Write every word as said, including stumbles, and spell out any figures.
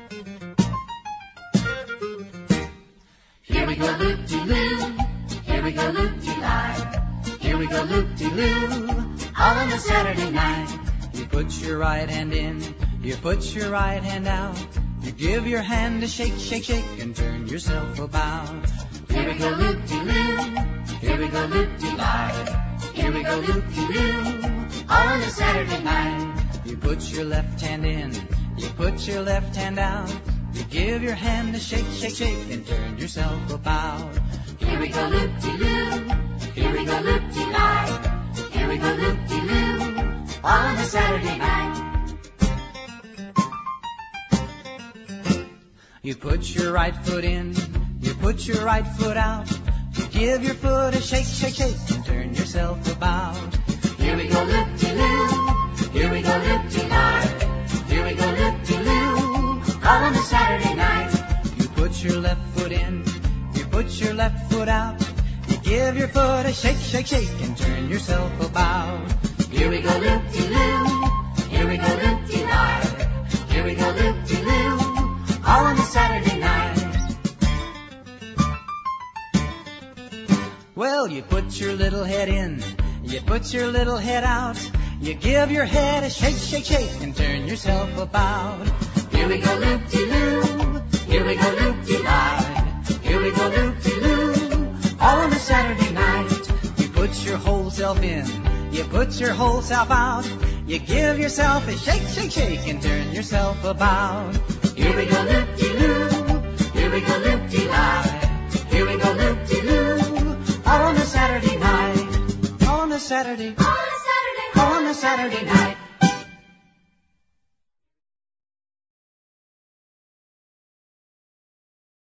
Here we go loop-de-loo, here we go loop-de-lie, here we go loop-de-loo, all on a Saturday night. You put your right hand in, you put your right hand out, you give your hand a shake, shake, shake, and turn yourself about. Here we go loop-de-loo, here we go loop-de-lie, here we go loop-de-loo, all on a Saturday night. You put your left hand in, you put your left hand out, you give your hand a shake, shake, shake, and turn yourself about. Here we go loop-de-loo, here we go loop-de-lie, here we go loop-de-loo, all on a Saturday night. You put your right foot in, you put your right foot out, you give your foot a shake, shake, shake, and turn yourself about. Here we go loop-de-loo, here we go loop-de-lie, here we go loop-de-loo, all on a Saturday night. You put your left foot in, you put your left foot out, you give your foot a shake, shake, shake, and turn yourself about. Here we go loop-de-loo, here we go loop-de-lie, here we go loop-de-loo, all on a Saturday night. Well, you put your little head in, you put your little head out, you give your head a shake, shake, shake, and turn yourself about. Here we go loop-de-loo, here we go loop-de-lie, here we go loop-de-loo, all on a Saturday night. You put your whole self in, you put your whole self out, you give yourself a shake, shake, shake, and turn yourself about. Here we go loop-de-loo, here we go loop-de-lie, here we go loop-de-loo, all on a Saturday night. On a Saturday, on a Saturday, on a Saturday night.